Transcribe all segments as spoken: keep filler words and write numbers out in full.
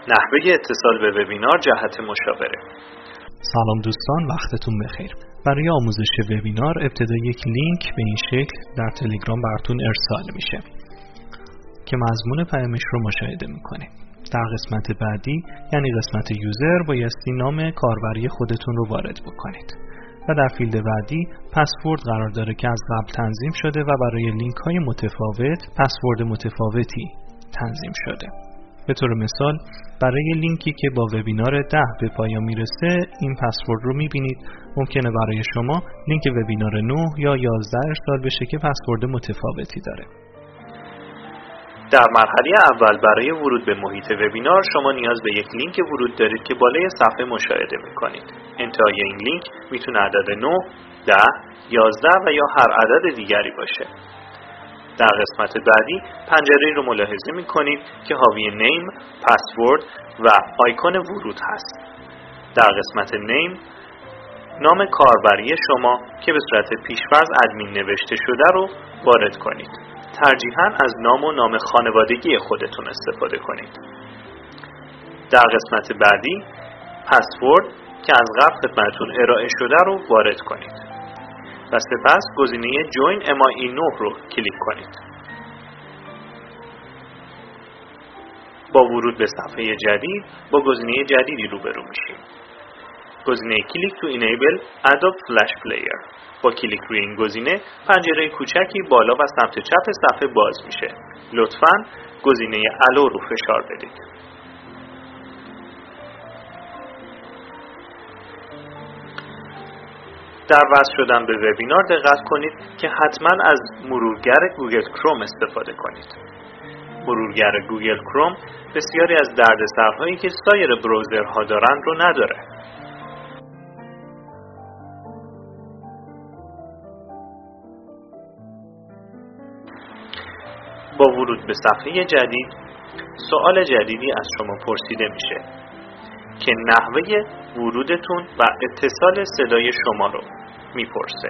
نحوه اتصال به وبینار جهت مشاوره. سلام دوستان، وقتتون بخیر. برای آموزش وبینار ابتدا یک لینک به این شکل در تلگرام براتون ارسال میشه که مضمون پیامش رو مشاهده میکنه. در قسمت بعدی یعنی قسمت یوزر بایستی نام کاربری خودتون رو وارد بکنید و در فیلد بعدی پسورد قرار داره که از قبل تنظیم شده و برای لینک های متفاوت پسورد متفاوتی تنظیم شده. به طور مثال برای لینکی که با وبینار ده به پایان میرسه این پسورد رو میبینید. ممکنه برای شما لینک وبینار نه یا یازده ارسال بشه که پسورد متفاوتی داره. در مرحله اول برای ورود به محیط وبینار شما نیاز به یک لینک ورود دارید که بالای صفحه مشاهده میکنید. انتهای این لینک میتونه عدد نه، ده، یازده و یا هر عدد دیگری باشه. در قسمت بعدی پنجره‌ای رو ملاحظه می‌کنید که حاوی نیم، پسورد و آیکون ورود هست. در قسمت نیم نام کاربری شما که به صورت پیش‌فرض ادمین نوشته شده رو وارد کنید. ترجیحاً از نام و نام خانوادگی خودتون استفاده کنید. در قسمت بعدی پسورد که از قبل خدمتتون ارائه شده رو وارد کنید. و سپس گزینه جوین ام آی ای نه رو کلیک کنید. با ورود به صفحه جدید با گزینه جدیدی روبرو میشیم. گزینه کلیک تو اینیبل ادوب فلش پلیر. با کلیک روی این گزینه پنجره کوچکی بالا و سمت چپ صفحه باز میشه. لطفاً گزینه الو رو فشار بدید. در وصل شدن به وبینار دقت کنید که حتما از مرورگر گوگل کروم استفاده کنید. مرورگر گوگل کروم بسیاری از دردسرهایی که سایر براوزرها دارند رو نداره. با ورود به صفحه جدید سوال جدیدی از شما پرسیده میشه که نحوه ورودتون و اتصال صدای شما رو میپرسه.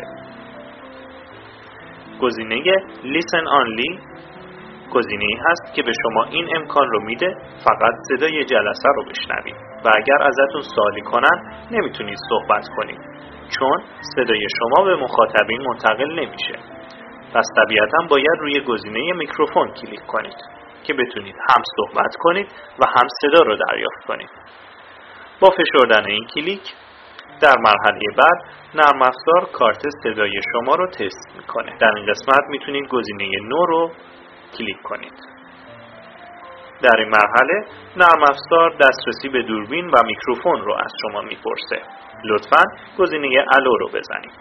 گزینه Listen Only گزینه‌ای هست که به شما این امکان رو میده فقط صدای جلسه رو بشنوید و اگر ازتون سوالی کنن نمیتونید صحبت کنید چون صدای شما به مخاطبین منتقل نمیشه. پس طبیعتاً باید روی گزینه میکروفون کلیک کنید که بتونید هم صحبت کنید و هم صدا رو دریافت کنید. با فشردن این کلیک در مرحله بعد نرم افزار کارت صدای شما رو تست میکنه. در این قسمت میتونید گزینه نو رو کلیک کنید. در این مرحله نرم افزار دسترسی به دوربین و میکروفون رو از شما میپرسه. لطفاً گزینه الو رو بزنید.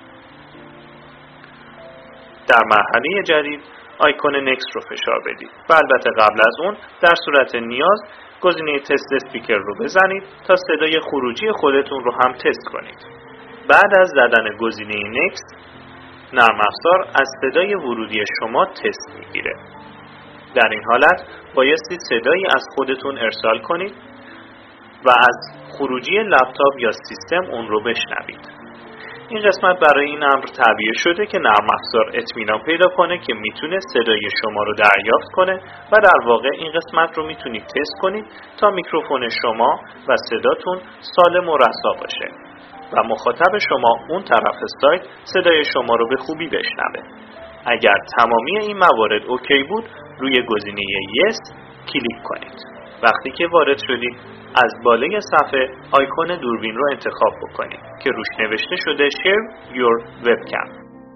در مرحله جدید آیکون نکست رو فشار بدید و البته قبل از اون در صورت نیاز گزینه تست اسپیکر رو بزنید تا صدای خروجی خودتون رو هم تست کنید. بعد از زدن گزینه نکست نرم افزار از صدای ورودی شما تست میگیره. در این حالت بایستی صدایی از خودتون ارسال کنید و از خروجی لپتاپ یا سیستم اون رو بشنوید. این قسمت برای این امر تعبیه شده که نرم افزار اطمینان پیدا کنه که میتونه صدای شما رو دریافت کنه و در واقع این قسمت رو میتونید تست کنید تا میکروفون شما و صداتون سالم و رسا باشه و مخاطب شما اون طرف سایت صدای شما رو به خوبی بشنوه. اگر تمامی این موارد اوکی بود روی گزینه یس کلیک کنید. وقتی که وارد شدید از بالای صفحه آیکون دوربین رو انتخاب بکنید که روش نوشته شده Share Your Webcam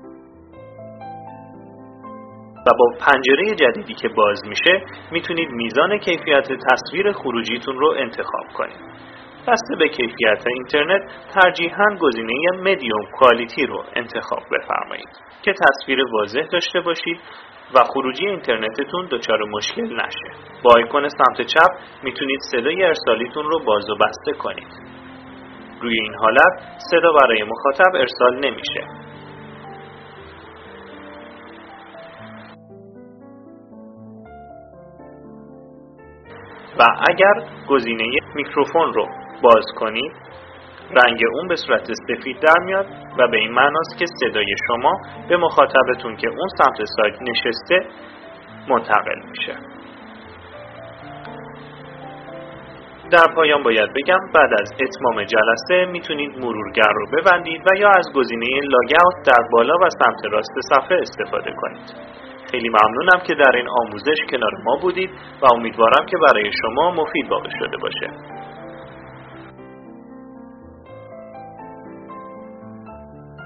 و با پنجره جدیدی که باز میشه میتونید میزان کیفیت تصویر خروجیتون رو انتخاب کنید. بسته به کیفیت اینترنت ترجیحاً گزینه مدیوم کوالیتی رو انتخاب بفرمایید که تصویر واضح داشته باشید و خروجی اینترنتتون دچار مشکل نشه. با آیکون سمت چپ میتونید صدای ارسالیتون رو باز و بسته کنید. روی این حالت صدا برای مخاطب ارسال نمیشه. و اگر گزینه میکروفون رو باز کنید رنگ اون به صورت سفید در میاد و به این معناست که صدای شما به مخاطبتون که اون سمت سایت نشسته منتقل میشه. در پایان باید بگم بعد از اتمام جلسه میتونید مرورگر رو ببندید و یا از گزینه لاگ‌اوت در بالا و سمت راست صفحه استفاده کنید. خیلی ممنونم که در این آموزش کنار ما بودید و امیدوارم که برای شما مفید واقع شده باشه.